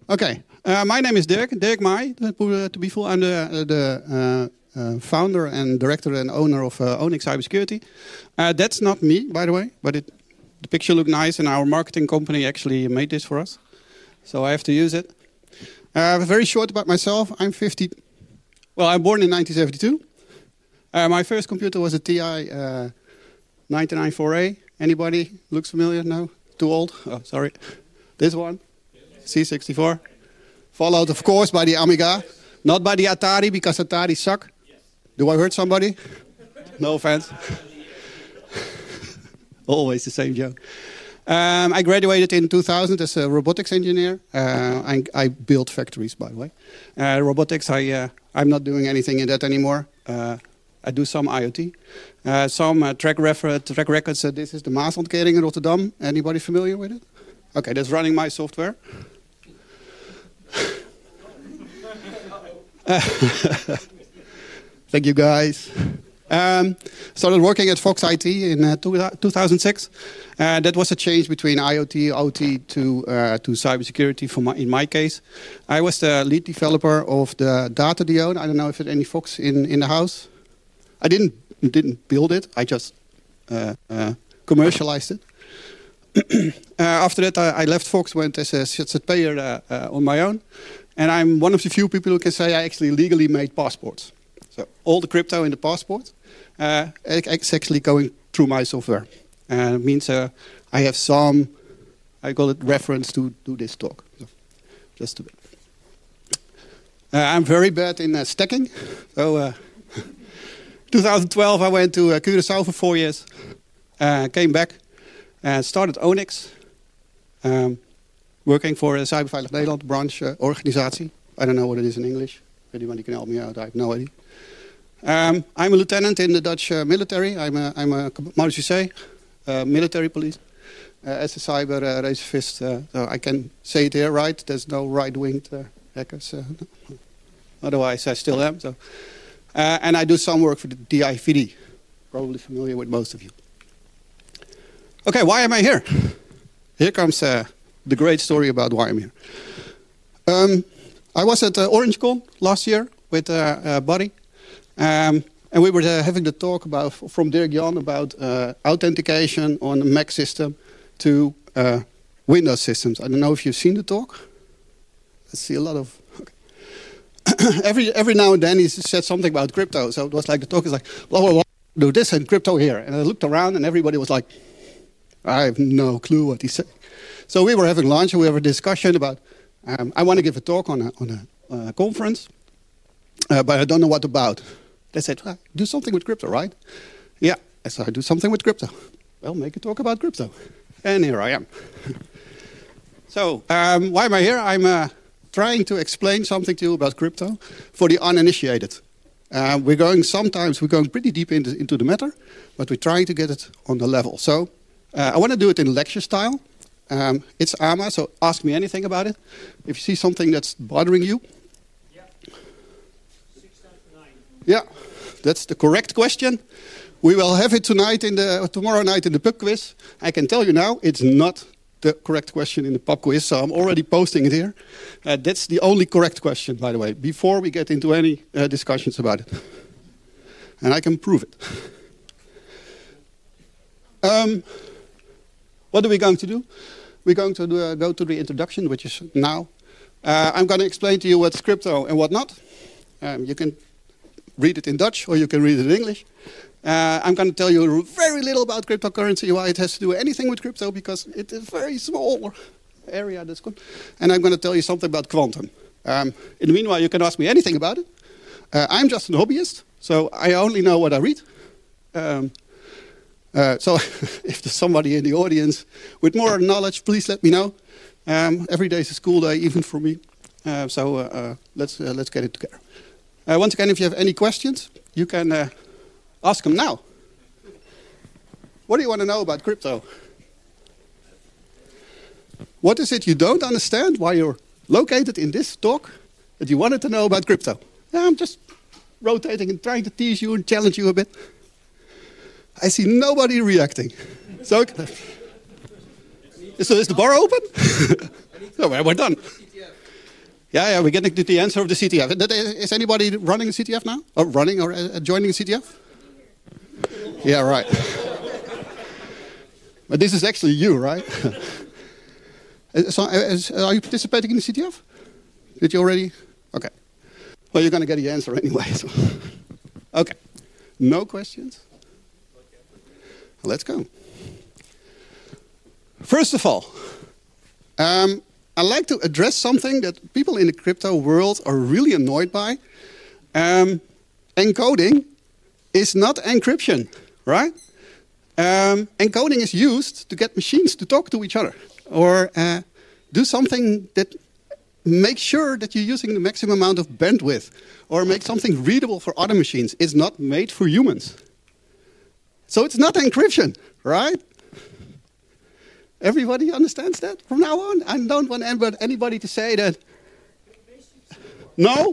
Okay, my name is Dirk Mai, to be full. I'm the founder and director and owner of Onyx Cybersecurity. That's not me, by the way, but the picture looked nice, and our marketing company actually made this for us. So I have to use it. Very short about myself. I'm 50. Well, I'm born in 1972. My first computer was a TI 994A. Anybody looks familiar? No? Too old? Oh, sorry. This one? C64. Followed, of course, by the Amiga. Not by the Atari, because Atari suck. Do I hurt somebody? No offense. Always the same joke. I graduated in 2000 as a robotics engineer. I built factories, by the way. Robotics, I'm not doing anything in that anymore. I do some IoT. Some track records. This is the Maasontkering in Rotterdam. Anybody familiar with it? Okay, that's running my software. Thank you, guys. Started working at Fox IT in 2006. That was a change between IoT, OT to cybersecurity. In my case, I was the lead developer of the Data Diode. I don't know if there's any Fox in the house. I didn't build it. I just commercialized it. After that, I left Fox, went as a ZZP'er on my own. And I'm one of the few people who can say I actually legally made passports. So all the crypto in the passport, it's actually going through my software. It means I have some, I call it reference to this talk. So just a bit. I'm very bad in stacking. So 2012, I went to Curaçao for 4 years. Came back and started Onyx. Working for a Cyberveilig Nederland branch organisatie. I don't know what it is in English. If anybody can help me out, I have no idea. I'm a lieutenant in the Dutch military. I'm a what you say, military police. As a cyber reservist, so I can say it here, right? There's no right-winged hackers. Otherwise, I still am. So, and I do some work for the DIVD. Probably familiar with most of you. Okay, why am I here? Here comes the great story about why I'm here. I was at OrangeCon last year with Buddy. And we were having the talk from Dirk Jan about authentication on a Mac system to Windows systems. I don't know if you've seen the talk. I see a lot of... Okay. every now and then he said something about crypto. So it was like the talk is like, well, do this and crypto here. And I looked around and everybody was like, I have no clue what he said. So we were having lunch and we have a discussion about, I want to give a talk on a conference, but I don't know what about. They said, well, do something with crypto, right? Yeah, I said, I do something with crypto. Well, make a talk about crypto. And here I am. So why am I here? I'm trying to explain something to you about crypto for the uninitiated. We're going pretty deep into the matter, but we're trying to get it on the level. So I want to do it in lecture style. It's AMA, so ask me anything about it. If you see something that's bothering you. Yeah. 6 times 9. Yeah, that's the correct question. We will have it tomorrow night in the pub quiz. I can tell you now, it's not the correct question in the pub quiz, so I'm already posting it here. That's the only correct question, by the way, before we get into any discussions about it. And I can prove it. What are we going to do? We're going to go to the introduction, which is now. I'm going to explain to you what's crypto and what not. You can read it in Dutch or you can read it in English. I'm going to tell you very little about cryptocurrency, why it has to do anything with crypto, because it is a very small area that's good. And I'm going to tell you something about quantum. In the meanwhile, you can ask me anything about it. I'm just an hobbyist, so I only know what I read. So if there's somebody in the audience with more knowledge, please let me know. Every day is a school day, even for me. So let's get it together. Once again, if you have any questions, you can ask them now. What do you want to know about crypto? What is it you don't understand why you're located in this talk that you wanted to know about crypto? Yeah, I'm just rotating and trying to tease you and challenge you a bit. I see nobody reacting. So is the bar open? So we're done. Yeah, we're getting to the answer of the CTF. Is anybody running a CTF now? Or running or joining a CTF? Yeah, right. But this is actually you, right? So, are you participating in the CTF? Did you already? Okay. Well, you're going to get the answer anyway. So. Okay. No questions? Let's go. First of all, I'd like to address something that people in the crypto world are really annoyed by. Encoding is not encryption, right? Encoding is used to get machines to talk to each other or do something that makes sure that you're using the maximum amount of bandwidth or make something readable for other machines. It's not made for humans. So it's not encryption, right? Everybody understands that from now on? I don't want anybody to say that. No?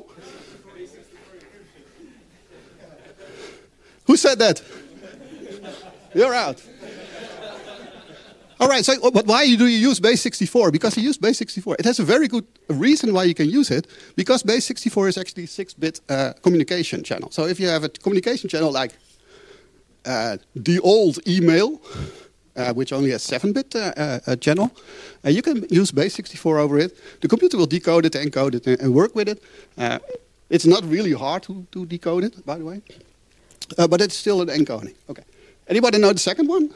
Who said that? You're out. All right, so but why do you use base64? Because you use base64. It has a very good reason why you can use it, because base64 is actually a 6-bit communication channel. So if you have a communication channel like the old email, which only has 7-bit channel, you can use base64 over it. The computer will decode it, encode it, and work with it. It's not really hard to decode it, by the way, but it's still an encoding. Okay. Anybody know the second one?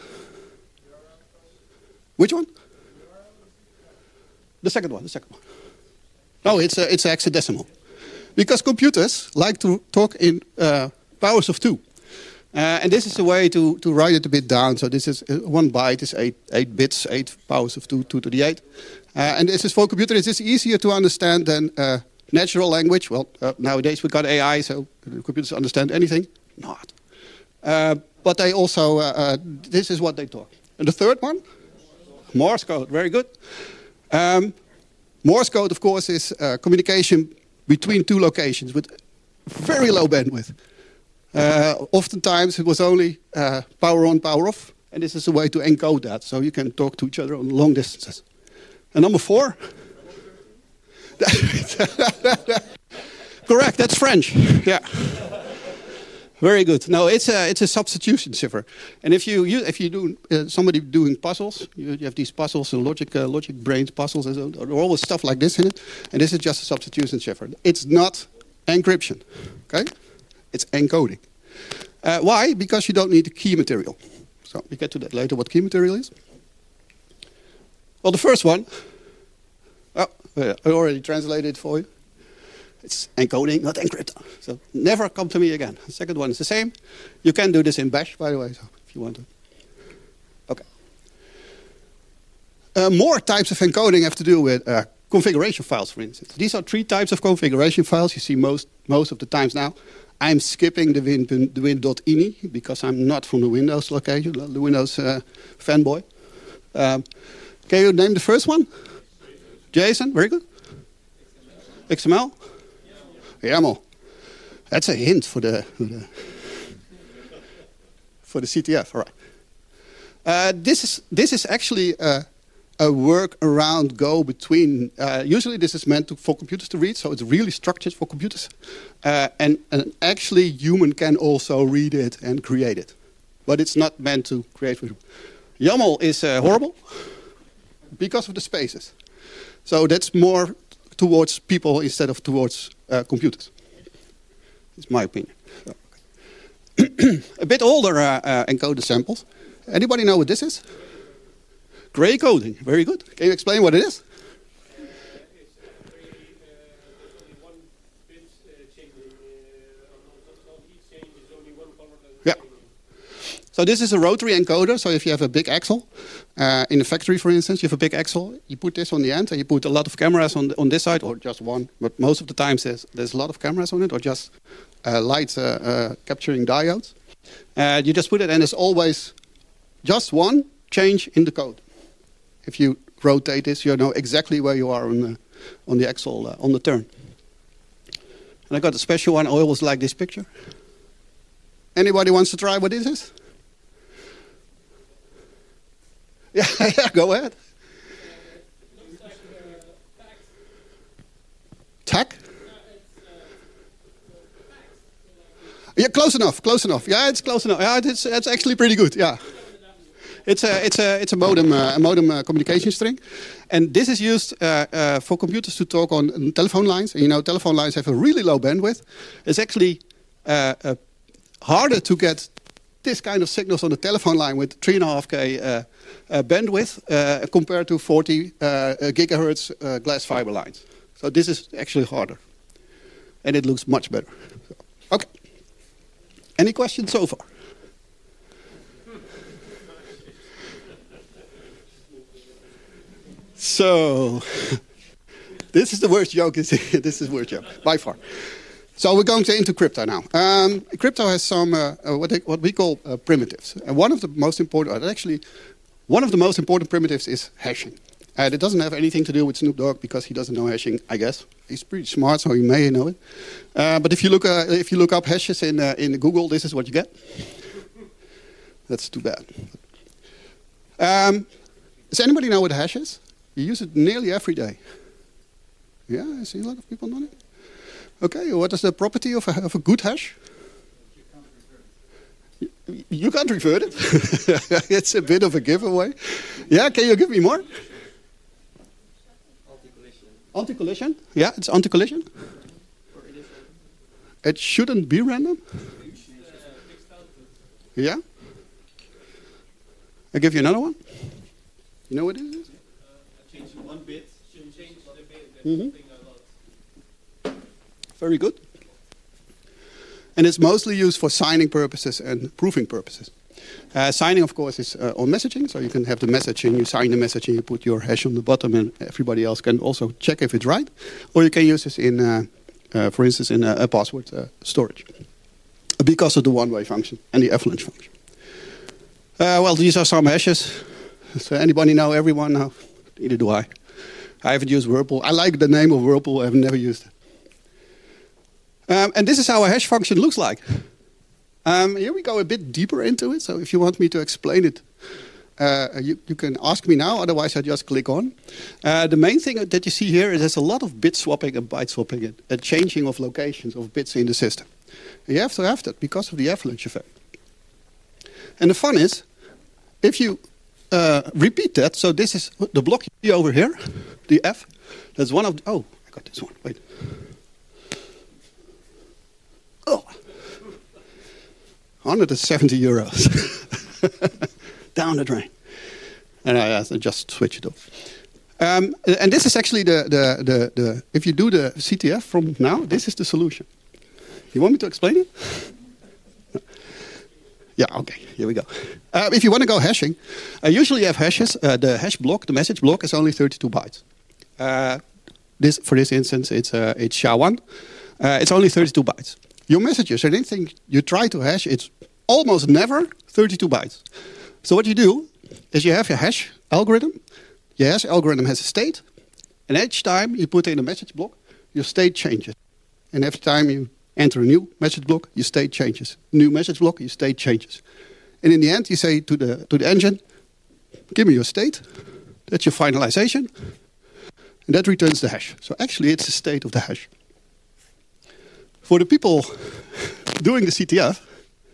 Which one? The second one. No, it's hexadecimal. Because computers like to talk in powers of 2. And this is a way to write it a bit down. So this is 1 byte is 8 bits, 8 powers of 2, 2 to the 8. And this is for computers. It's easier to understand than natural language. Well, nowadays we've got AI, so computers understand anything. Not. But they also, this is what they talk. And the third one? Morse code, very good. Morse code, of course, is communication between 2 locations with very low bandwidth. Oftentimes it was only power on, power off, and this is a way to encode that, so you can talk to each other on long distances. And number 4? Correct, that's French, yeah. Very good. No, it's a substitution cipher, and if you do somebody doing puzzles, you have these puzzles and logic brains puzzles, and there are always stuff like this in it, and this is just a substitution cipher. It's not encryption, okay? It's encoding. Why? Because you don't need the key material. So we get to that later. What key material is? Well, the first one. Oh, I already translated it for you. It's encoding, not encryption. So never come to me again. The second one is the same. You can do this in Bash, by the way, so if you want to. Okay. More types of encoding have to do with configuration files, for instance. These are 3 types of configuration files you see most of the times now. I'm skipping the win.ini because I'm not from the Windows location, the Windows fanboy. Can you name the first one? JSON, very good. XML? YAML. That's a hint for the CTF. All right. This is actually a work around Go between. Usually, this is meant for computers to read, so it's really structured for computers. And actually, human can also read it and create it, but it's not meant to create. YAML is horrible because of the spaces. So that's more towards people instead of towards computers. It's my opinion. A bit older encoder samples. Anybody know what this is? Gray coding. Very good. Can you explain what it is? Yeah. So this is a rotary encoder. So if you have a big axle, in a factory, for instance, you have a big axle. You put this on the end, and you put a lot of cameras on this side, or just one. But most of the times there's a lot of cameras on it, or just light capturing diodes. You just put it, and there's always just one change in the code. If you rotate this, you know exactly where you are on the axle on the turn. And I got a special one. I always like this picture. Anybody wants to try what this is? Yeah, go ahead. close enough, close enough. Yeah, it's close enough. Yeah, it's actually pretty good. Yeah. It's a modem communication string, and this is used for computers to talk on telephone lines. And you know, telephone lines have a really low bandwidth. It's actually harder to get this kind of signals on the telephone line with 3.5K bandwidth compared to 40 gigahertz glass fiber lines. So this is actually harder, and it looks much better. So, okay. Any questions so far? So, this is the worst joke. This is the worst joke, by far. So we're going into crypto now. Crypto has some what we call primitives, and one of the most important primitives is hashing. It doesn't have anything to do with Snoop Dogg because he doesn't know hashing. I guess he's pretty smart, so he may know it. But if you look up hashes in Google, this is what you get. That's too bad. Does anybody know what a hash is? You use it nearly every day. Yeah, I see a lot of people know it. Okay, what is the property of a good hash? You can't revert it. It's a bit of a giveaway. Yeah, can you give me more? Anti-collision. Anti-collision? Yeah, it's anti-collision. It shouldn't be random. Yeah. I'll give you another one. You know what it is? Change one bit. Change the bit. Mm-hmm. Very good. And it's mostly used for signing purposes and proving purposes. Signing, of course, is on messaging. So you can have the message and you sign the message and you put your hash on the bottom and everybody else can also check if it's right. Or you can use this in, for instance, in a password storage. Because of the one-way function and the avalanche function. Well, these are some hashes. So anybody know everyone now? Neither do I. I haven't used Whirlpool. I like the name of Whirlpool. I've never used it. And this is how a hash function looks like. Here we go a bit deeper into it. So if you want me to explain it, you can ask me now. Otherwise, I just click on. The main thing that you see here is there's a lot of bit swapping and byte swapping and changing of locations of bits in the system. And you have to have that because of the avalanche effect. And the fun is, if you repeat that, so this is the block you see over here, the F. That's one of the, oh, I got this one, wait. Oh, 170 euros. Down the drain. And I just switch it off. And this is actually the if you do the CTF from now, this is the solution. You want me to explain it? Yeah, okay, here we go. If you want to go hashing, usually you have hashes. The hash block, the message block, is only 32 bytes. For this instance, it's SHA-1. It's only 32 bytes. Your messages and anything you try to hash, it's almost never 32 bytes. So what you do is you have your hash algorithm. Your hash algorithm has a state. And each time you put in a message block, your state changes. And every time you enter a new message block, your state changes. New message block, your state changes. And in the end, you say to the engine, give me your state. That's your finalization. And that returns the hash. So actually, it's the state of the hash. For the people doing the CTF,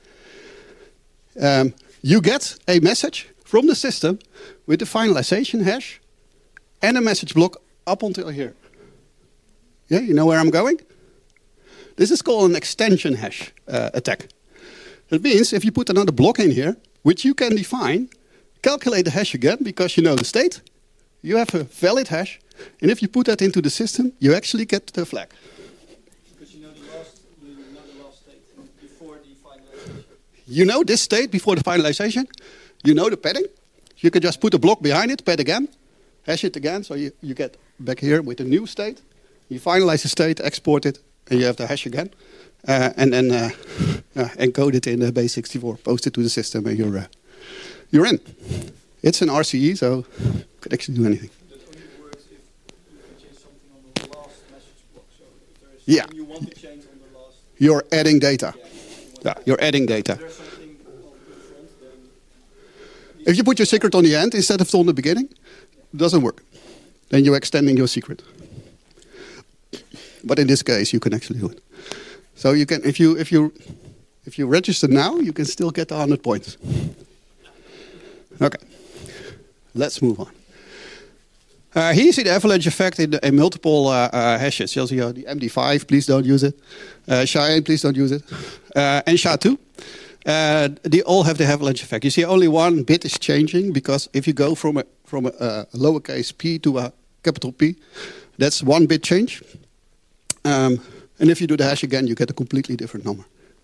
you get a message from the system with the finalization hash and a message block up until here. Yeah, you know where I'm going? This is called an extension hash attack. That means if you put another block in here, which you can define, calculate the hash again because you know the state, you have a valid hash, and if you put that into the system, you actually get the flag. Because you know the last state before the finalization. You know this state before the finalization, you know the padding, you can just put a block behind it, pad again, hash it again, so you get back here with a new state, you finalize the state, export it, and you have the hash again, and then encode it in base64, post it to the system, and you're in. It's an RCE, so you could actually do anything. That only works if you change something on the last message block. So if there is something you want to change on the last... You're adding data. Yeah, you're adding data. If there's something on the front, then... If you put your secret on the end instead of on the beginning, it doesn't work. Then you're extending your secret. But in this case, you can actually do it. So you can, if you If you register now, you can still get the 100 points. Okay, let's move on. Here you see the avalanche effect in multiple hashes. You'll see the MD5, please don't use it. SHA-1, please don't use it. And SHA-2. They all have the avalanche effect. You see only one bit is changing, because if you go from a lowercase p to a capital P, that's one bit change. And if you do the hash again, you get a completely different number.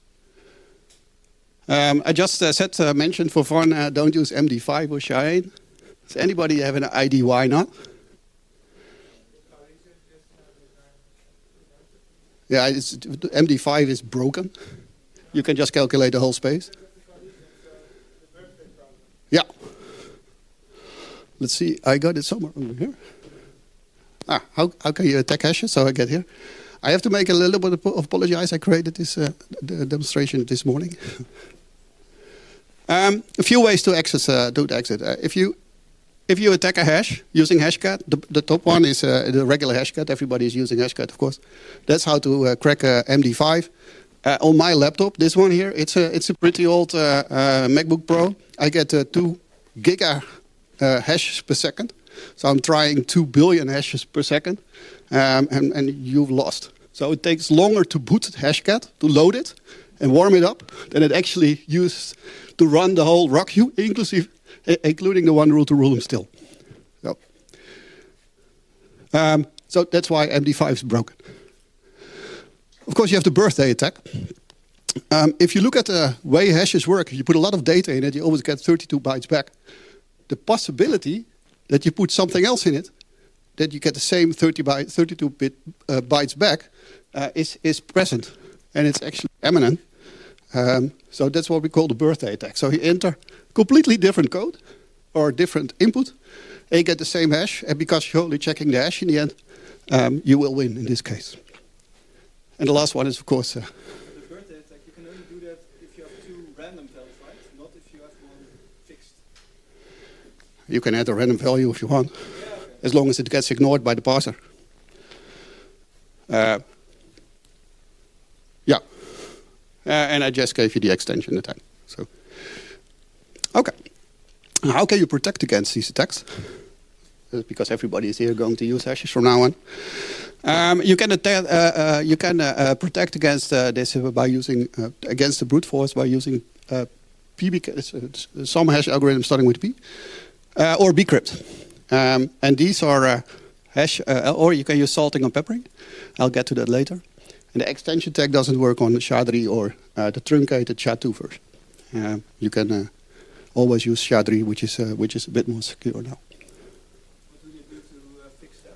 I just mentioned for fun, don't use MD5 or SHA-1. Does anybody have an idea why not? Yeah, MD5 is broken. You can just calculate the whole space. Yeah. Let's see, I got it somewhere over here. How can you attack hashes? So I get here. I have to make a little bit of apologize. I created this the demonstration this morning. A few ways to access to exit. If you attack a hash using Hashcat, the top one is the regular Hashcat. Everybody is using Hashcat, of course. That's how to crack MD5. On my laptop, this one here, it's a pretty old MacBook Pro. I get 2 giga hashes per second. So I'm trying 2 billion hashes per second, and you've lost. So it takes longer to boot Hashcat, to load it, and warm it up, than it actually used to run the whole rock, including the one rule to rule them still. So that's why MD5 is broken. Of course, you have the birthday attack. If you look at the way hashes work, if you put a lot of data in it, you always get 32 bytes back. The possibility that you put something else in it, that you get the same 32-bit bytes back, is present. And it's actually imminent. So that's what we call the birthday attack. So you enter completely different code or different input, and you get the same hash. And because you're only checking the hash in the end, you will win in this case. And the last one is, of course... the birthday attack, you can only do that if you have 2 random values, right? Not if you have one fixed. You can add a random value if you want, as long as it gets ignored by the parser. And I just gave you the extension attack. So, okay. How can you protect against these attacks? Because everybody is here going to use hashes from now on. You can protect against this by using against the brute force by using PB, some hash algorithm starting with P, or bcrypt. And these are hash, or you can use salting or peppering. I'll get to that later. And the extension tag doesn't work on SHA-3 or the truncated SHA-2 version. You can always use SHA-3, which is a bit more secure now. What do you do to fix that?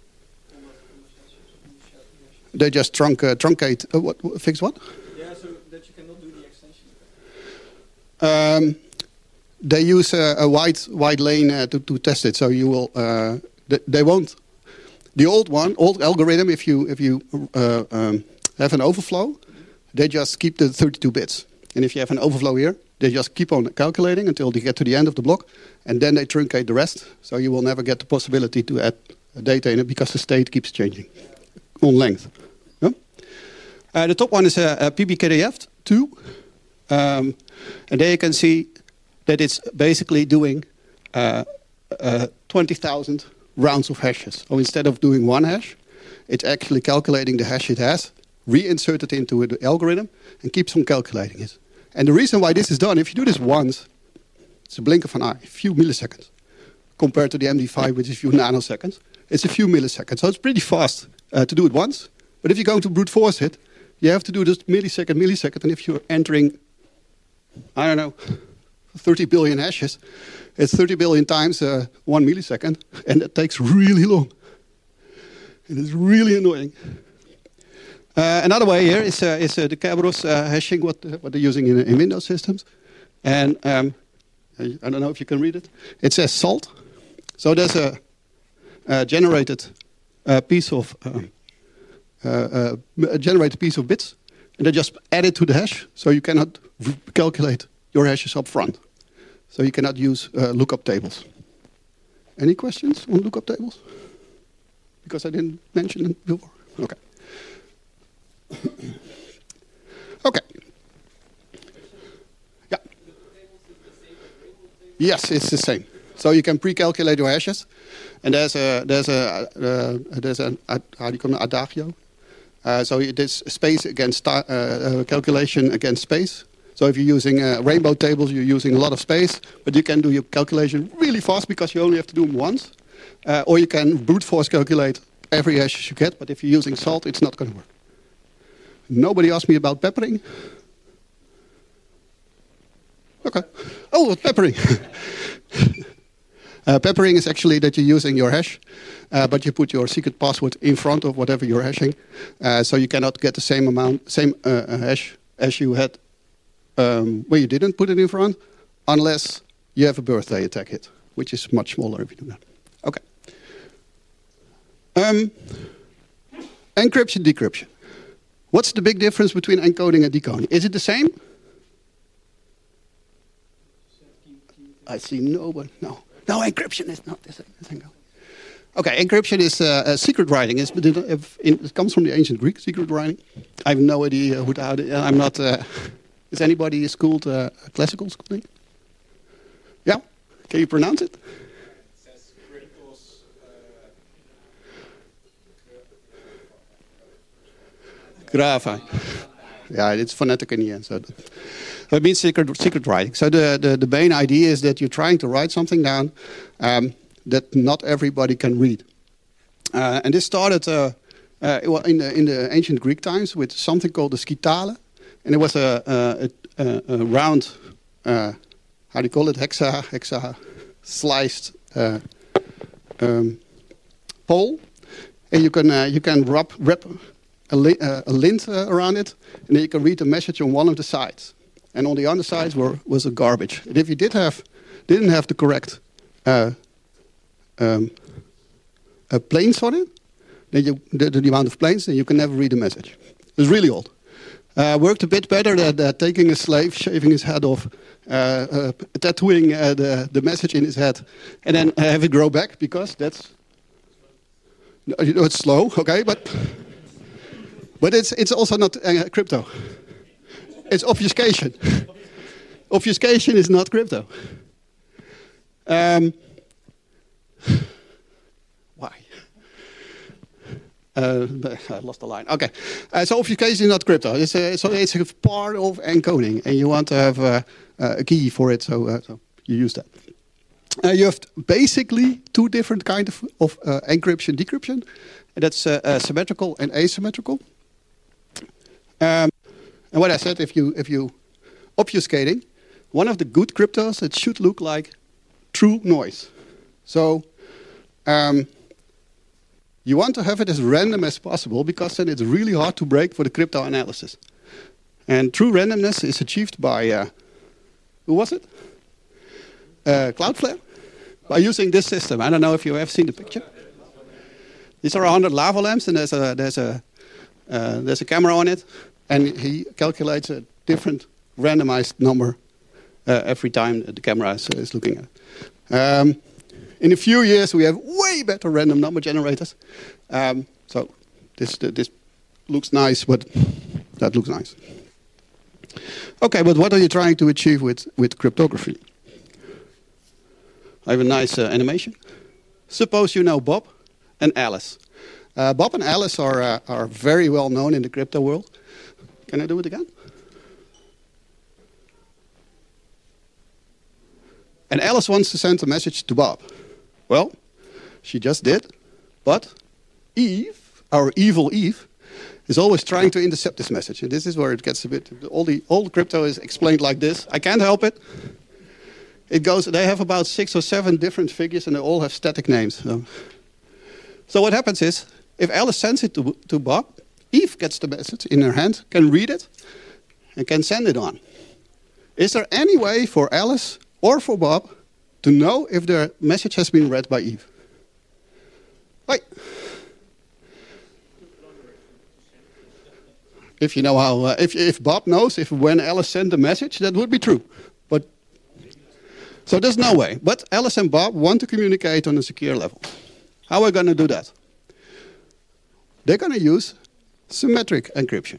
They just truncate. Fix what? Yeah, so that you cannot do the extension tag. They use a wide lane to test it, so you will. They won't. The old algorithm, if you have an overflow, they just keep the 32 bits. And if you have an overflow here, they just keep on calculating until they get to the end of the block, and then they truncate the rest. So you will never get the possibility to add data in it because the state keeps changing on length. Yeah? The top one is a PBKDF2. And there you can see that it's basically doing 20,000 rounds of hashes. So instead of doing one hash, it's actually calculating the hash it has, reinsert it into the algorithm, and keeps on calculating it. And the reason why this is done, if you do this once, it's a blink of an eye, a few milliseconds, compared to the MD5, which is a few nanoseconds. It's a few milliseconds, so it's pretty fast to do it once. But if you're going to brute force it, you have to do this millisecond, and if you're entering, I don't know, 30 billion hashes, it's 30 billion times 1 millisecond, and that takes really long. And it's really annoying. Another way here is the Kerberos hashing, what they're using in Windows systems. And I don't know if you can read it. It says salt. So there's a generated piece of bits, and they just add it to the hash, so you cannot calculate your hashes up front. So you cannot use lookup tables. Any questions on lookup tables? Because I didn't mention it before. Okay. Okay. Yes, it's the same. So you can pre-calculate your hashes, and there's an how do you call it, adagio. So it is space against calculation against space. So if you're using rainbow tables, you're using a lot of space, but you can do your calculation really fast because you only have to do them once. Or you can brute force calculate every hash you get, but if you're using salt, it's not going to work. Nobody asked me about peppering. Okay. Oh, peppering. Peppering is actually that you're using your hash, but you put your secret password in front of whatever you're hashing, so you cannot get the same hash as you had where you didn't put it in front, unless you have a birthday attack hit, which is much smaller if you do that. Okay. Encryption, decryption. What's the big difference between encoding and decoding? Is it the same? I see no one. No, encryption is not the same as encoding. Okay, encryption is secret writing. It comes from the ancient Greek, secret writing. I have no idea I'm not. Is anybody schooled classical schooling? Yeah, can you pronounce it? It says Kratos. Grapha. Yeah, it's phonetic in the end. So it means secret writing. So the main idea is that you're trying to write something down that not everybody can read. And this started in the ancient Greek times with something called the Skytale. And it was a round, how do you call it, hexa sliced pole. And you can wrap a lint around it, and then you can read the message on one of the sides. And on the other side was a garbage. And if you didn't have the correct planes on it, then the amount of planes, then you can never read the message. It's really old. Worked a bit better than taking a slave, shaving his head off, tattooing the message in his head, and then have it grow back, because that's... it's slow, okay, but it's also not crypto. It's obfuscation. Obfuscation is not crypto. Why? I lost the line. Okay, so obfuscation is not crypto. It's a part of encoding, and you want to have a key for it, so you use that. You have basically two different kinds of encryption, decryption, and that's symmetrical and asymmetrical. And what I said, if you obfuscating, one of the good cryptos, it should look like true noise. So you want to have it as random as possible, because then it's really hard to break for the crypto analysis. And true randomness is achieved by, who was it? Cloudflare? By using this system. I don't know if you have seen the picture. These are 100 lava lamps, and there's a camera on it, and he calculates a different randomized number every time the camera is looking at it. In a few years, we have way better random number generators. So this looks nice, but that looks nice. Okay, but what are you trying to achieve with cryptography? I have a nice animation. Suppose you know Bob and Alice. Bob and Alice are very well known in the crypto world. Can I do it again? And Alice wants to send a message to Bob. Well, she just did. But Eve, our evil Eve, is always trying to intercept this message. And this is where it gets a bit... All crypto is explained like this. I can't help it. It goes... They have about 6 or 7 different figures, and they all have static names. So what happens is, if Alice sends it to Bob, Eve gets the message in her hand, can read it, and can send it on. Is there any way for Alice or for Bob to know if their message has been read by Eve? Right. If you know how, if Bob knows if when Alice sent the message, that would be true. But so there's no way. But Alice and Bob want to communicate on a secure level. How are we going to do that? They're going to use symmetric encryption.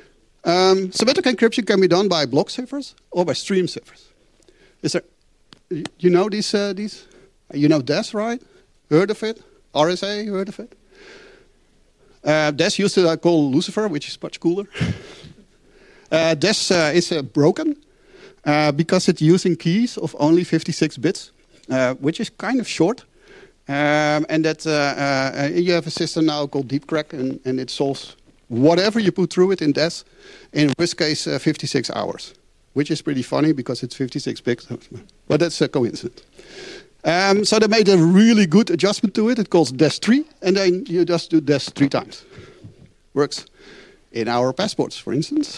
Symmetric encryption can be done by block ciphers or by stream ciphers. you know these? You know DES, right? Heard of it? RSA, heard of it? DES used to call Lucifer, which is much cooler. DES is broken because it's using keys of only 56 bits, which is kind of short. And that you have a system now called DeepCrack, and it solves whatever you put through it in DES, in worst case 56 hours, which is pretty funny because it's 56 bits, but that's a coincidence. So they made a really good adjustment to it. It calls DES 3, and then you just do DES 3 times. Works in our passports, for instance.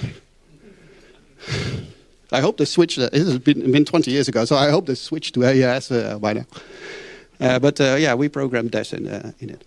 I hope they switched. It has been 20 years ago, so I hope they switched to AES by now. But we programmed DES in it.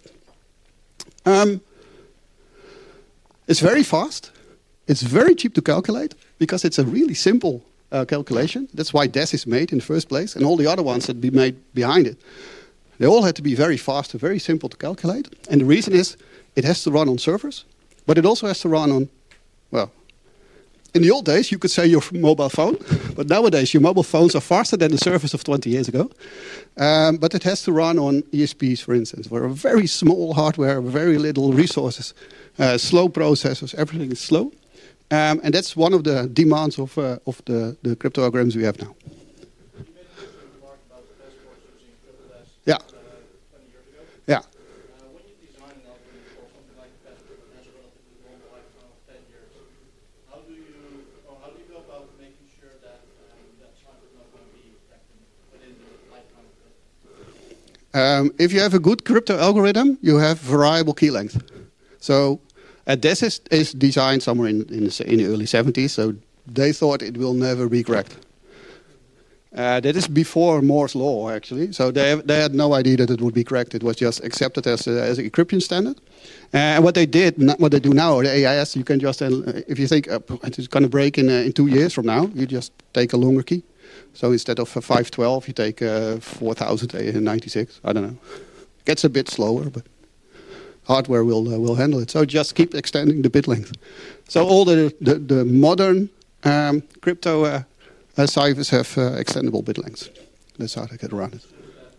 It's very fast. It's very cheap to calculate because it's a really simple calculation. That's why DES is made in the first place, and all the other ones that be made behind it. They all had to be very fast and very simple to calculate. And the reason is it has to run on servers, but it also has to run on, well, in the old days you could say your mobile phone, but nowadays your mobile phones are faster than the servers of 20 years ago. But it has to run on ESPs, for instance, where a very small hardware, very little resources, slow processors, everything is slow. And that's one of the demands of the crypto algorithms we have now. You made a remark about the passports using CryptoDES 20 years ago. Yeah. When you design an algorithm for something like a passport that has a relatively long lifetime of 10 years, how do you go about making sure that that time is not going to be affected within the lifetime of the If you have a good crypto algorithm, you have variable key length. So DES is designed somewhere in the early 70s, so they thought it will never be cracked. That is before Moore's law, actually. So they had no idea that it would be cracked. It was just accepted as an encryption standard. And what they do now, the AIS, you can just, if you think it's going to break in 2 years from now, you just take a longer key. So instead of 512, you take 4096. I don't know. It gets a bit slower, but hardware will handle it. So just keep extending the bit length. So all the modern crypto ciphers have extendable bit lengths. That's how they get around it.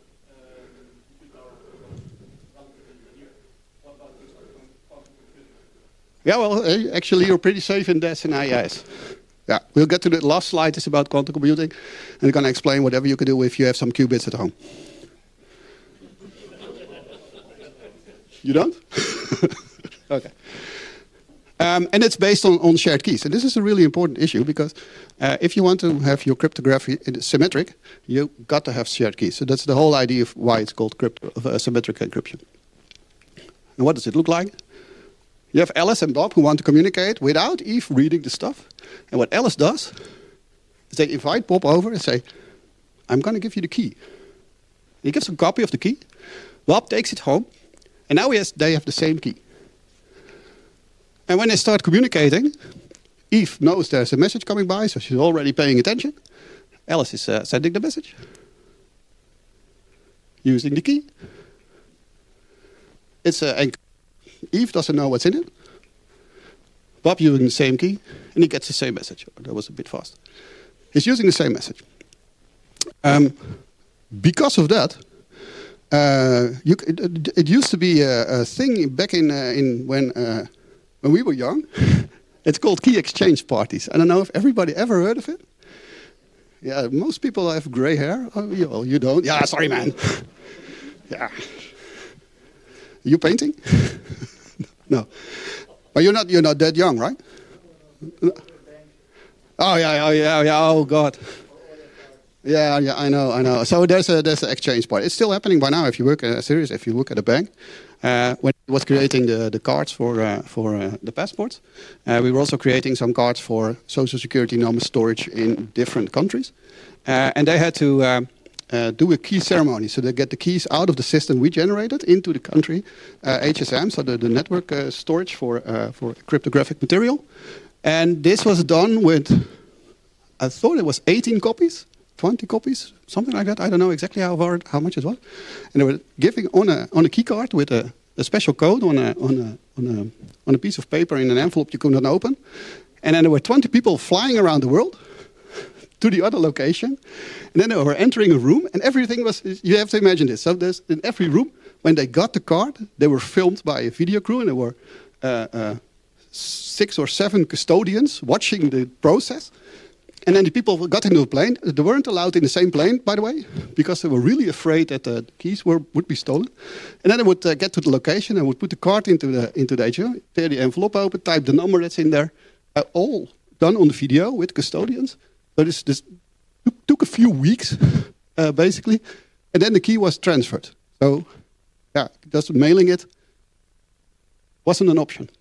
Yeah, well, actually you're pretty safe in DES and AIS. Yeah, we'll get to the last slide. Is about quantum computing, and we're going to explain whatever you can do if you have some qubits at home. You don't? Okay. And it's based on shared keys. And this is a really important issue because if you want to have your cryptography symmetric, you got to have shared keys. So that's the whole idea of why it's called symmetric encryption. And what does it look like? You have Alice and Bob who want to communicate without Eve reading the stuff. And what Alice does is they invite Bob over and say, I'm going to give you the key. He gives a copy of the key. Bob takes it home. And now they have the same key. And when they start communicating, Eve knows there's a message coming by, so she's already paying attention. Alice is sending the message, using the key. And Eve doesn't know what's in it. Bob using the same key, and he gets the same message. Oh, that was a bit fast. He's using the same message. Because of that, it used to be a thing back in when we were young. It's called key exchange parties. I don't know if everybody ever heard of it. Yeah, most people have gray hair. Oh, you don't? Yeah, sorry, man. Yeah. You painting? No. But you're not that young, right? Oh yeah. Oh God. Yeah, I know. So there's an exchange part. It's still happening by now. If you work if you look at a bank, when it was creating the cards for the passports, we were also creating some cards for social security number storage in different countries, and they had to do a key ceremony. So they get the keys out of the system we generated into the country HSM, so the network storage for cryptographic material, and this was done with, I thought it was 18 copies. 20 copies, something like that. I don't know exactly how much it was. And they were giving on a key card with a special code on a piece of paper in an envelope you could not open. And then there were 20 people flying around the world to the other location. And then they were entering a room, and everything was, you have to imagine this. So there's, in every room, when they got the card, they were filmed by a video crew, and there were 6 or 7 custodians watching the process. And then the people got into a plane. They weren't allowed in the same plane, by the way, because they were really afraid that the keys would be stolen. And then they would get to the location and would put the card into the HO, tear the envelope open, type the number that's in there, all done on the video with custodians. So this took a few weeks, basically. And then the key was transferred. So, yeah, just mailing it wasn't an option.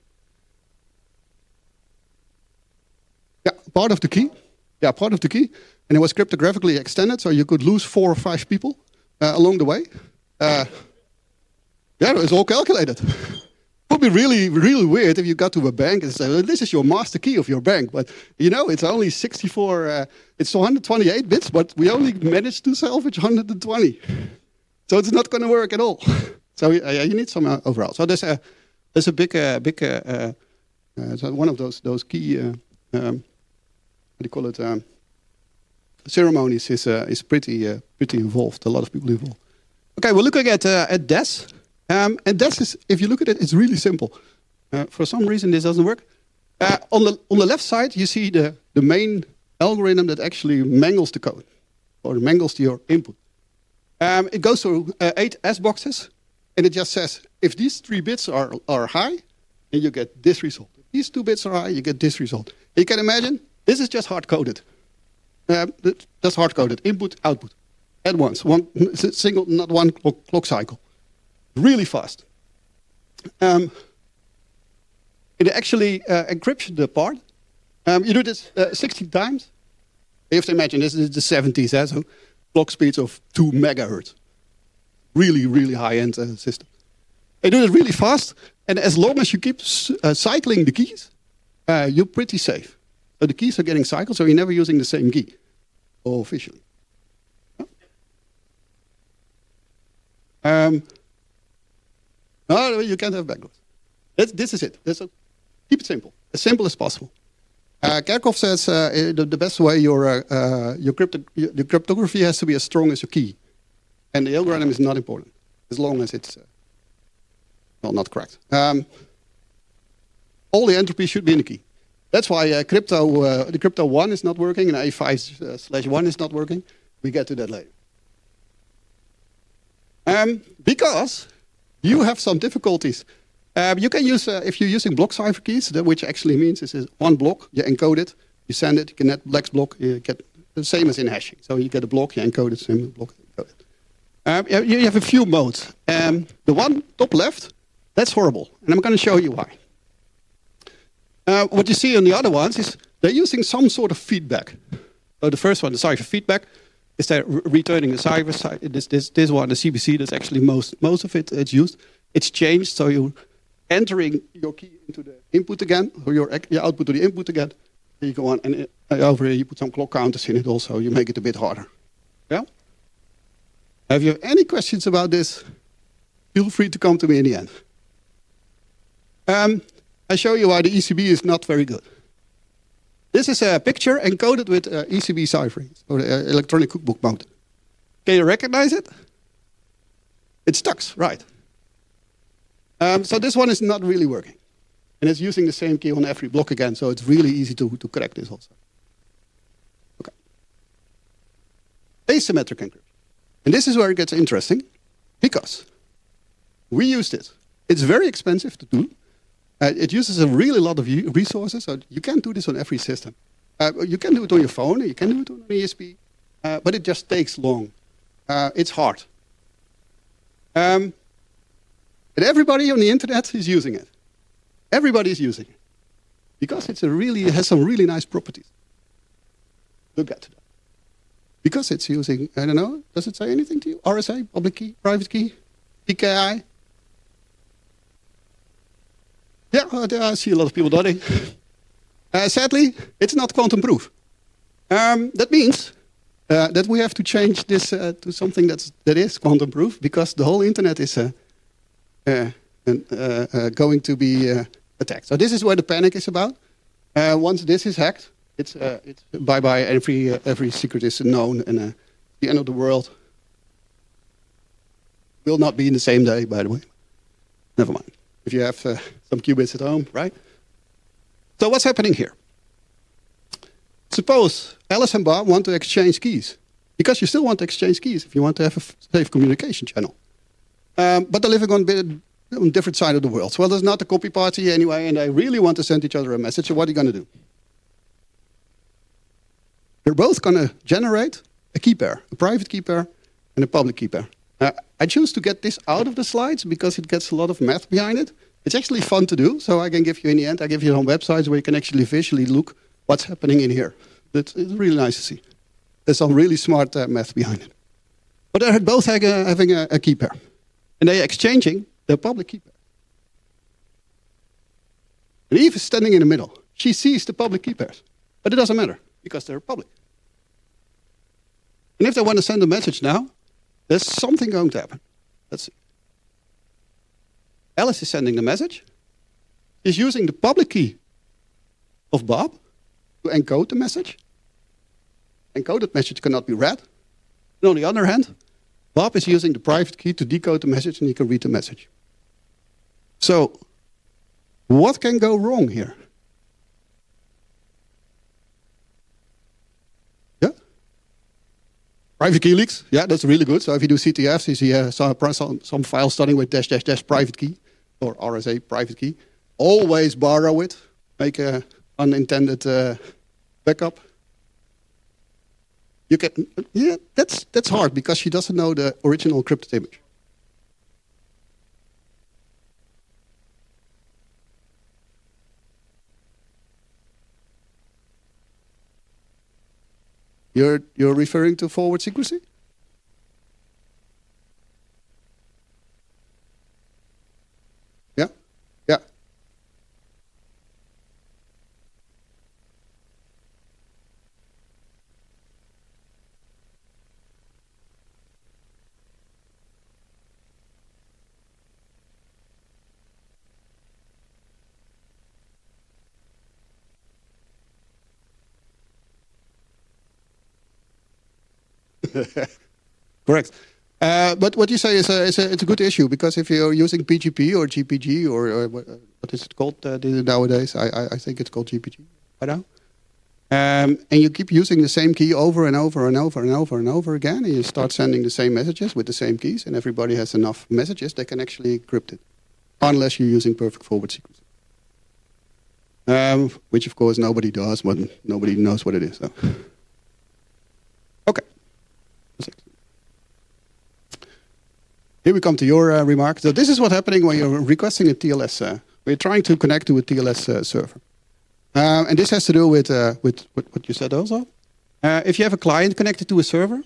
Yeah, part of the key. Yeah, part of the key. And it was cryptographically extended, so you could lose 4 or 5 people along the way. Yeah, it was all calculated. It would be really, really weird if you got to a bank and said, this is your master key of your bank. But, you know, it's only 64, it's 128 bits, but we only managed to salvage 120. So it's not going to work at all. So you need some overall. So there's a big so one of those key, what do you call it, ceremonies is pretty involved. A lot of people involved. Okay, we're looking at DES. And DES is, if you look at it, it's really simple. For some reason, this doesn't work. On the left side, you see the main algorithm that actually mangles the code, or mangles your input. It goes through 8 S boxes, and it just says, if these 3 bits are high, then you get this result. If these 2 bits are high, you get this result. And you can imagine, this is just hard-coded. That's hard-coded, input, output, at once. One single, not one clock cycle. Really fast. It actually encrypts the part. You do this 60 times. You have to imagine, this is the 70s, so clock speeds of 2 megahertz. Really, really high-end system. You do it really fast, and as long as you keep cycling the keys, you're pretty safe. So the keys are getting cycled, so you're never using the same key, officially. No, you can't have backdoors. This is it. Keep it simple as possible. Kerckhoff says the best way your cryptography has to be as strong as your key, and the algorithm is not important as long as it's not correct. All the entropy should be in the key. That's why the crypto 1 is not working and A5/1 is not working. We get to that later. Because you have some difficulties. You can use, if you're using block cipher keys, which actually means this is one block, you encode it, you send it, you can add next block, you get the same as in hashing. So you get a block, you encode it, same block, you encode it. You have a few modes. The one top left, that's horrible, and I'm going to show you why. What you see on the other ones is they're using some sort of feedback. So the first one, the cipher feedback, is they're returning the cipher. This one, the CBC, that's actually most of it it's used. It's changed, so you're entering your key into the input again, or your output to the input again. Then you go on, and over here you put some clock counters in it also. You make it a bit harder. Yeah? If you have any questions about this, feel free to come to me in the end. I show you why the ECB is not very good. This is a picture encoded with ECB ciphering, or electronic cookbook mode. Can you recognize it? It's TUX, right. So this one is not really working. And it's using the same key on every block again, so it's really easy to correct this also. Okay. Asymmetric encryption. And this is where it gets interesting, because we used it. It's very expensive to do. It uses a really lot of resources, so you can't do this on every system. You can do it on your phone, you can do it on an ESP, but it just takes long. It's hard. And everybody on the internet is using it. Everybody is using it. Because it has some really nice properties. Look at that. Because it's using, I don't know, does it say anything to you? RSA, public key, private key, PKI. Yeah, I see a lot of people nodding. Sadly, it's not quantum proof. That means that we have to change this to something that is quantum proof, because the whole internet is going to be attacked. So this is where the panic is about. Once this is hacked, It's bye-bye. Every secret is known, and the end of the world will not be in the same day, by the way. Never mind. If you have some qubits at home, right? So what's happening here? Suppose Alice and Bob want to exchange keys, because you still want to exchange keys if you want to have a safe communication channel. But they're living on different side of the world. So, well, there's not a copy party anyway, and they really want to send each other a message. So what are you going to do? They're both going to generate a key pair, a private key pair and a public key pair. I choose to get this out of the slides because it gets a lot of math behind it. It's actually fun to do, so I can give you, in the end, I give you some websites where you can actually visually look what's happening in here. It's really nice to see. There's some really smart math behind it. But they're both having a key pair. And they're exchanging their public key pair. And Eve is standing in the middle. She sees the public key pairs. But it doesn't matter, because they're public. And if they want to send a message now, there's something going to happen. Let's see. Alice is sending the message. She's using the public key of Bob to encode the message. Encoded message cannot be read. And on the other hand, Bob is using the private key to decode the message, and he can read the message. So, what can go wrong here? Yeah? Private key leaks. Yeah, that's really good. So if you do CTFs, you see some file starting with -- private key or RSA private key. Always borrow it. Make an unintended backup. You can, yeah, that's hard because she doesn't know the original encrypted image. You're referring to forward secrecy? Yeah? Yeah. Correct. But what you say is it's a good issue, because if you're using PGP or GPG or what is it called nowadays? I think it's called GPG by now. And you keep using the same key over and over and over and over and over again, and you start sending the same messages with the same keys, and everybody has enough messages, they can actually encrypt it, unless you're using perfect forward secrecy. Which, of course, nobody does, but nobody knows what it is. So. Okay. Here we come to your remark. So this is what's happening when you're requesting a TLS. We're trying to connect to a TLS server. And this has to do with what you said also. If you have a client connected to a server,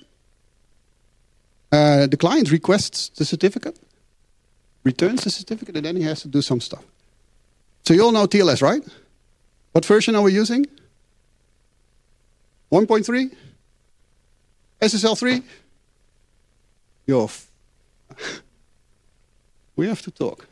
the client requests the certificate, returns the certificate, and then he has to do some stuff. So you all know TLS, right? What version are we using? 1.3? SSL 3? We have to talk.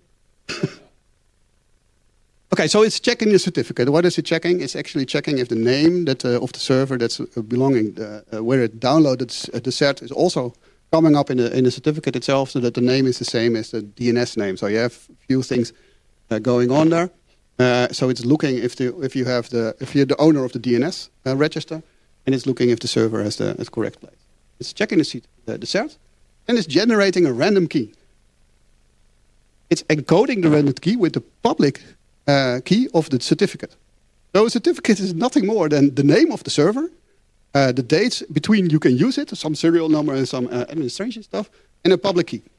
Okay, so it's checking the certificate. What is it checking? It's actually checking if the name of the server that's belonging, where it downloaded the set, is also coming up in the certificate itself, so that the name is the same as the DNS name. So you have a few things going on there. So it's looking if you're the owner of the DNS register, and it's looking if the server has the correct place. It's checking the cert, and it's generating a random key. It's encoding the random key with the public key of the certificate. So a certificate is nothing more than the name of the server, the dates between you can use it, some serial number and some administration stuff, and a public key.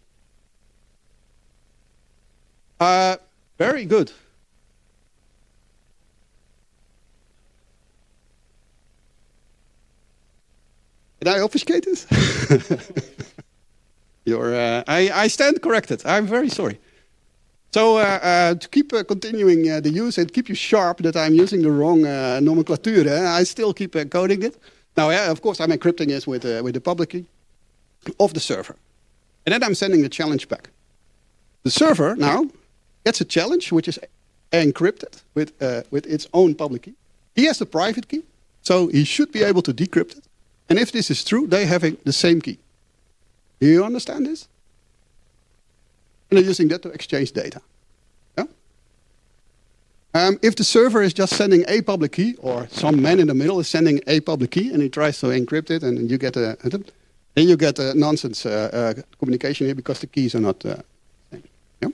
Very good. Did I obfuscate this? I stand corrected. I'm very sorry. So to keep continuing the use and keep you sharp that I'm using the wrong nomenclature, I still keep coding it. Now, of course, I'm encrypting this with the public key of the server. And then I'm sending the challenge back. The server now gets a challenge which is encrypted with its own public key. He has the private key, so he should be able to decrypt it. And if this is true, they have the same key. Do you understand this? And they're using that to exchange data. Yeah? If the server is just sending a public key, or some man in the middle is sending a public key, and he tries to encrypt it, and you get then you get a nonsense communication here because the keys are not same. Yeah?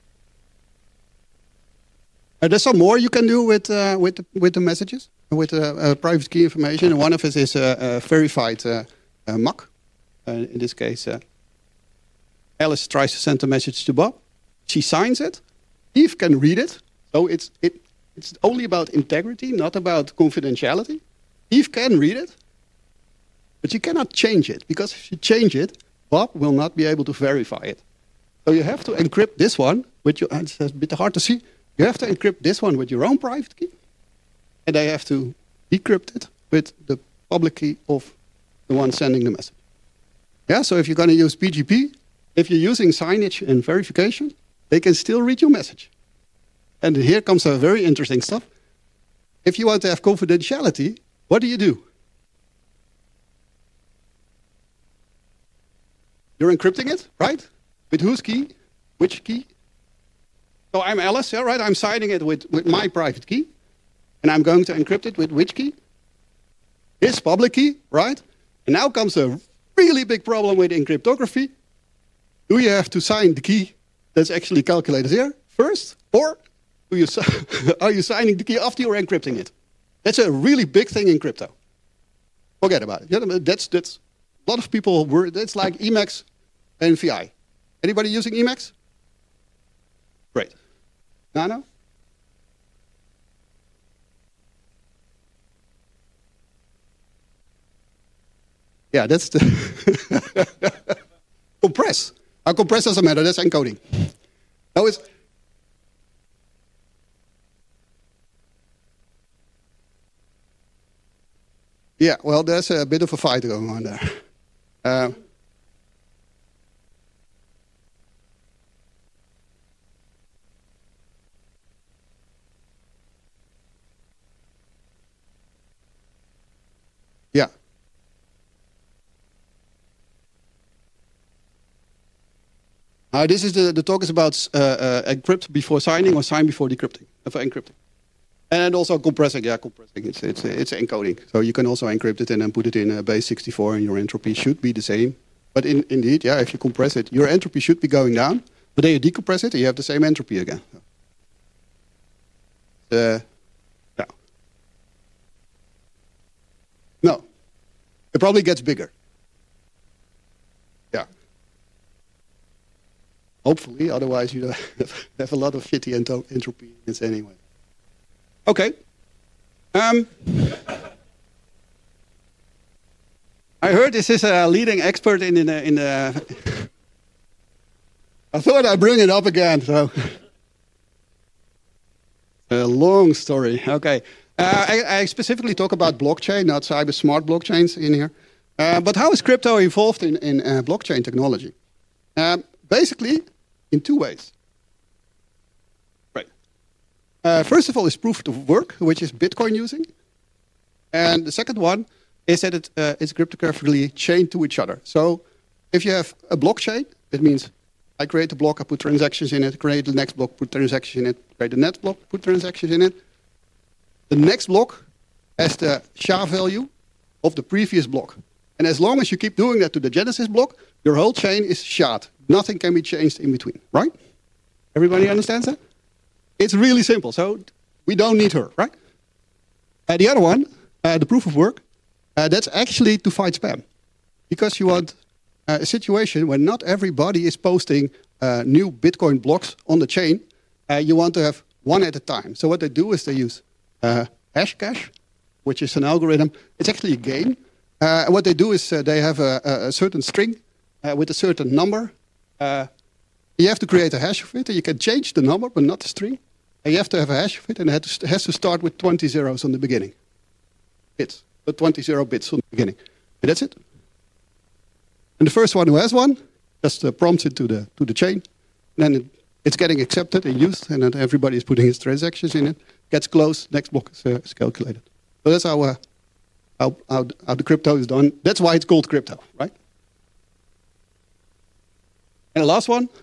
There's some more you can do with the messages, with private key information. And one of it is a verified MAC. In this case, Alice tries to send a message to Bob. She signs it. Eve can read it. So it's only about integrity, not about confidentiality. Eve can read it, but you cannot change it, because if you change it, Bob will not be able to verify it. So you have to encrypt this one with your, it's a bit hard to see, you have to encrypt this one with your own private key, and they have to decrypt it with the public key of the one sending the message. Yeah, so if you're going to use PGP, if you're using signage and verification, they can still read your message. And here comes a very interesting stuff. If you want to have confidentiality, what do? You're encrypting it, right? With whose key? Which key? So I'm Alice, yeah, right? I'm signing it with my private key. And I'm going to encrypt it with which key? His public key, right? And now comes a really big problem with encryptography. Do you have to sign the key that's actually calculated here first? Or are you signing the key after you're encrypting it? That's a really big thing in crypto. Forget about it. Yeah, that's a lot of people were. That's like Emacs and VI. Anybody using Emacs? Great. Nano? Yeah, that's the compress. Compress doesn't matter. That's encoding. Now it's. Yeah, well, there's a bit of a fight going on there. Yeah. This is the talk is about encrypt before signing or sign before decrypting, for encrypting. And also compressing, yeah, compressing. It's encoding. So you can also encrypt it and then put it in base 64, and your entropy should be the same. But indeed, yeah, if you compress it, your entropy should be going down. But then you decompress it, and you have the same entropy again. Yeah. No, it probably gets bigger. Yeah. Hopefully, otherwise you have a lot of shitty entropy in it anyway. Okay. I heard this is a leading expert in the. I thought I'd bring it up again. So, a long story. Okay. I specifically talk about blockchain, not cyber smart blockchains in here. But how is crypto involved in blockchain technology? Basically, in two ways. First of all is proof of work, which is Bitcoin using. And the second one is that it's cryptographically chained to each other. So if you have a blockchain, it means I create a block, I put transactions in it, create the next block, put transactions in it, create the next block, put transactions in it. The next block has the SHA value of the previous block. And as long as you keep doing that to the Genesis block, your whole chain is SHA'd. Nothing can be changed in between, right? Everybody understands that? It's really simple, so we don't need her, right? The other one, the proof of work, that's actually to fight spam. Because you want a situation where not everybody is posting new Bitcoin blocks on the chain. You want to have one at a time. So what they do is they use Hashcash, which is an algorithm. It's actually a game. What they do is they have a certain string with a certain number. You have to create a hash of it, and you can change the number, but not the string. And you have to have a hash of it, and it has to start with 20 zeros on the beginning. Bits, but 20 bits on the beginning. And that's it. And the first one who has one just prompts it to the chain. Then it's getting accepted and used, and then everybody is putting his transactions in it. Gets closed, next block is calculated. So that's how the crypto is done. That's why it's called crypto, right? And the last one.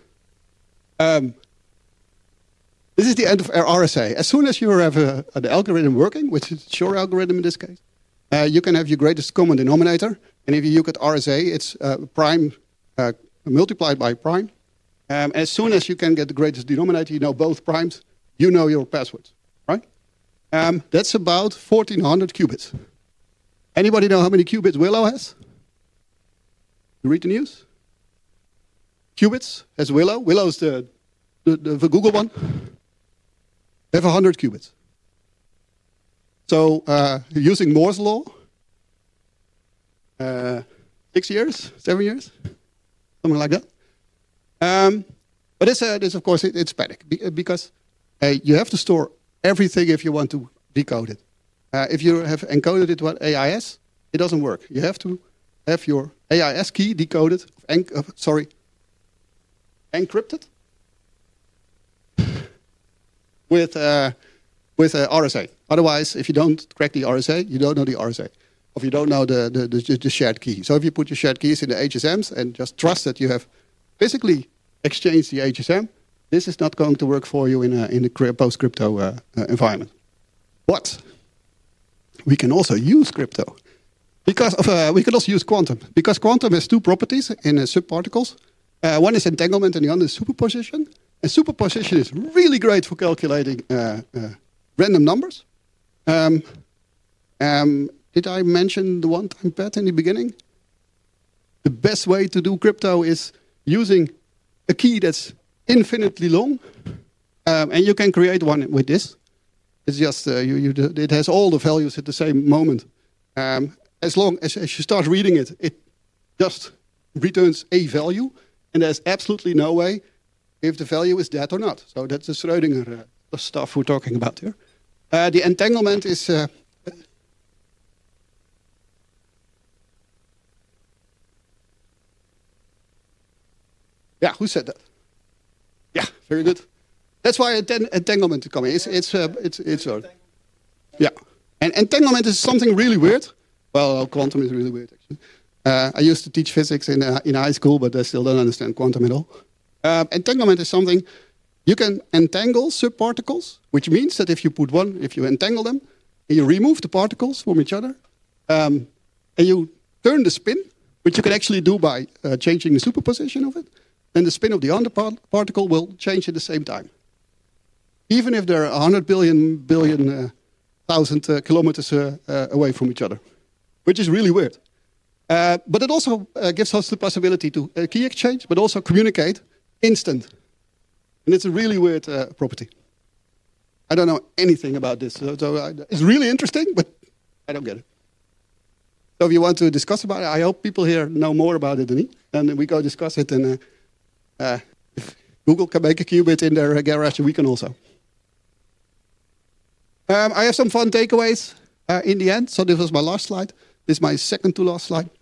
This is the end of RSA. As soon as you have the algorithm working, which is Shor algorithm in this case, you can have your greatest common denominator. And if you look at RSA, it's prime multiplied by prime. As soon as you can get the greatest denominator, you know both primes, you know your passwords, right? That's about 1,400 qubits. Anybody know how many qubits Willow has? You read the news? Qubits has Willow. Willow's the Google one. They have 100 qubits. So using Moore's law, 6 years, 7 years, something like that. But this of course, it's panic because you have to store everything if you want to decode it. If you have encoded it with AIS, it doesn't work. You have to have your AIS key decoded, encrypted with RSA. Otherwise, if you don't crack the RSA, you don't know the RSA. Or you don't know the shared key. So if you put your shared keys in the HSMs and just trust that you have physically exchanged the HSM, this is not going to work for you in a post-crypto environment. But we can also use crypto. Because we can also use quantum. Because quantum has two properties in subparticles. One is entanglement and the other is superposition. And superposition is really great for calculating random numbers. Did I mention the one-time pad in the beginning? The best way to do crypto is using a key that's infinitely long. And you can create one with this. It's just, it has all the values at the same moment. As long as you start reading it, it just returns a value. And there's absolutely no way if the value is that or not. So that's the Schrödinger stuff we're talking about here. The entanglement is... yeah, who said that? Yeah, very good. That's why entanglement is coming. It's yeah. And entanglement is something really weird. Well, quantum is really weird, actually. I used to teach physics in high school, but I still don't understand quantum at all. Entanglement is something you can entangle subparticles, which means that if you entangle them, and you remove the particles from each other, and you turn the spin, which you can actually do by changing the superposition of it, then the spin of the other particle will change at the same time. Even if they're 100 billion thousand kilometers away from each other, which is really weird. But it also gives us the possibility to key exchange, but also communicate instant. And it's a really weird property. I don't know anything about this. So it's really interesting, but I don't get it. So if you want to discuss about it, I hope people here know more about it than me. And we go discuss it. And if Google can make a qubit in their garage, we can also. I have some fun takeaways in the end. So this was my last slide. This is my second to last slide.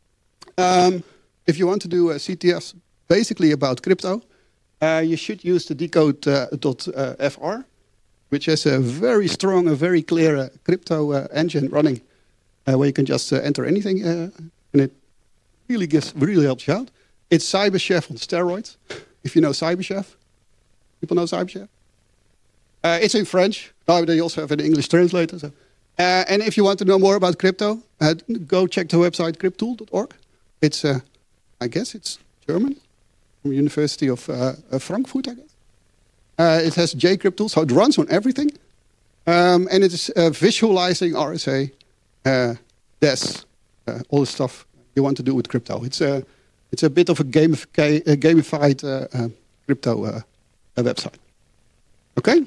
If you want to do a CTS basically about crypto, you should use the decode.fr, which has a very strong, a very clear crypto engine running, where you can just enter anything, and it really helps you out. It's CyberChef on steroids. If you know CyberChef, people know CyberChef. It's in French. Now they also have an English translator. So. And if you want to know more about crypto, go check the website cryptool.org. It's, I guess it's German, from University of Frankfurt, I guess. It has JCryptool, so it runs on everything. And it is visualizing RSA, DES, all the stuff you want to do with crypto. It's a bit of a gamified crypto website. Okay?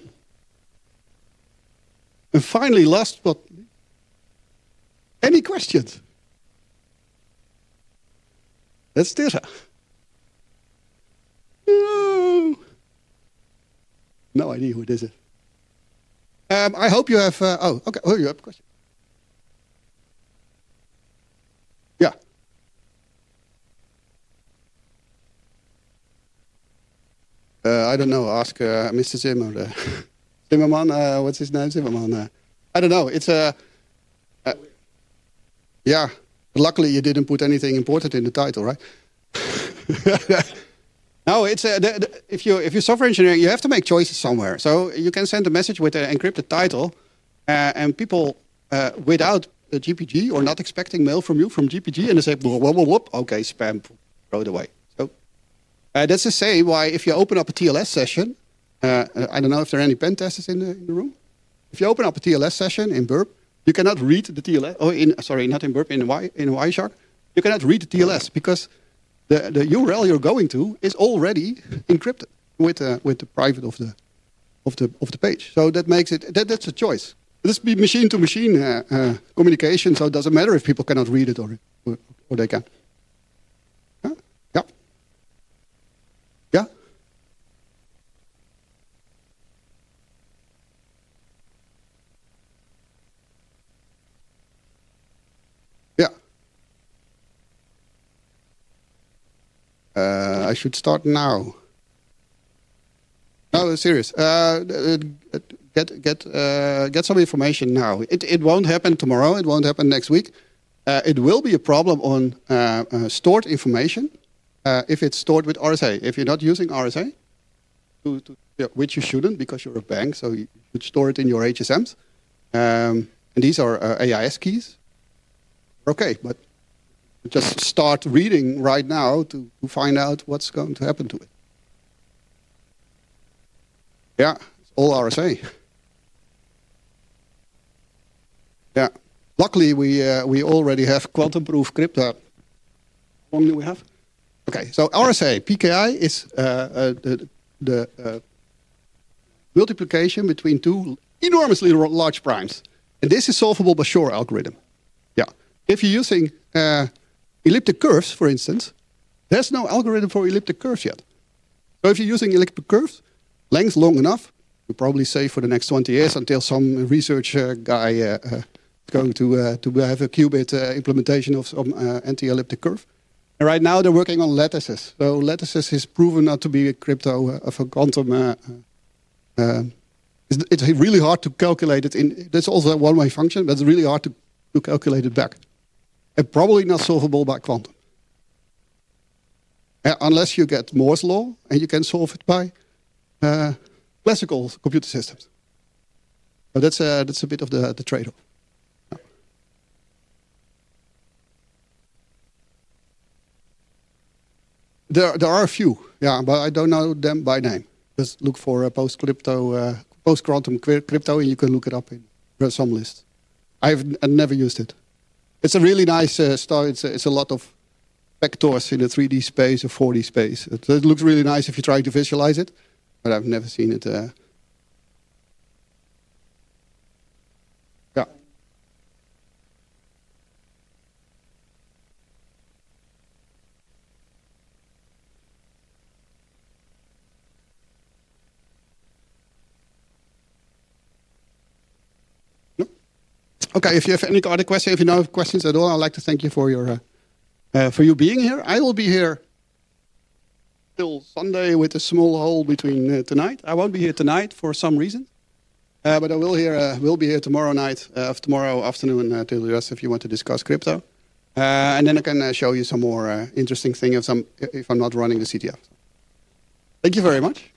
And finally, last but any questions? Let's do that. No idea who this is. I hope you have... okay. Oh, you have a question. Yeah. I don't know. Ask Mr. Zimmer. Zimmerman, what's his name? Zimmerman. I don't know. It's Yeah, but luckily you didn't put anything important in the title, right? No, it's if you're software engineering, you have to make choices somewhere. So you can send a message with an encrypted title, and people without a GPG or not expecting mail from you from GPG, and they say, whoop, okay, spam, throw it away. So that's the same why if you open up a TLS session, I don't know if there are any pen testers in the room. If you open up a TLS session in Burp, you cannot read the TLS. Not in Burp, in Wireshark. You cannot read the TLS because the URL you're going to is already encrypted with the private of the page. So that makes it that's a choice. This be machine to machine communication, so it doesn't matter if people cannot read it or they can. Huh? Yeah. Yeah. Yeah. I should start now. No, serious. Get some information now. It won't happen tomorrow. It won't happen next week. It will be a problem on stored information if it's stored with RSA. If you're not using RSA, which you shouldn't because you're a bank, so you should store it in your HSMs. And these are AIS keys. Okay, but just start reading right now to find out what's going to happen to it. Yeah, it's all RSA. Yeah. Luckily, we already have quantum-proof crypto. How long do we have? Okay, so RSA, PKI is the multiplication between two enormously large primes. And this is solvable by Shor algorithm. Yeah. If you're using elliptic curves, for instance, there's no algorithm for elliptic curves yet. So if you're using elliptic curves, length long enough, you'll probably say for the next 20 years until some research guy is going to have a qubit implementation of some anti-elliptic curve. And right now they're working on lattices. So lattices is proven not to be a crypto of a quantum. It's really hard to calculate it. That's also a one-way function, but it's really hard to calculate it back. And probably not solvable by quantum. Unless you get Moore's law, and you can solve it by classical computer systems. So that's a bit of the trade-off. There are a few, yeah, but I don't know them by name. Just look for post-quantum crypto, and you can look it up in some list. I've never used it. It's a really nice style. It's a lot of vectors in a 3D space or 4D space. It looks really nice if you try to visualize it, but I've never seen it. Yeah. Okay, if you have any other questions, if you have questions at all, I'd like to thank you for you being here. I will be here till Sunday with a small hole between tonight. I won't be here tonight for some reason, but I will be here tomorrow night, tomorrow afternoon till the rest if you want to discuss crypto. And then I can show you some more interesting things if I'm not running the CTF. Thank you very much.